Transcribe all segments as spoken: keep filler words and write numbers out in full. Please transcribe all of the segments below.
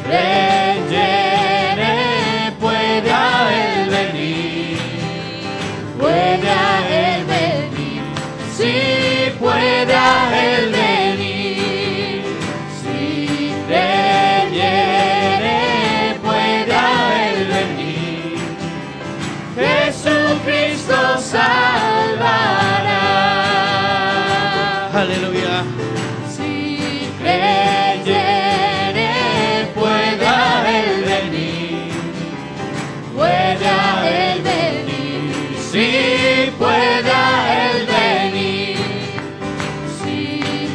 creyere, puede a él venir, puede a él venir, sí puede a él venir, si creyere, puede a él venir, Jesucristo salvará. Aleluya. Si creyere, puede a él venir, puede a él venir, sí puede a él venir, si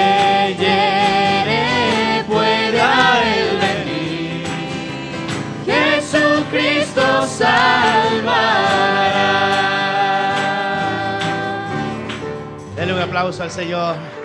creyere, puede a él venir, Jesucristo salvará. Denle un aplauso al Señor.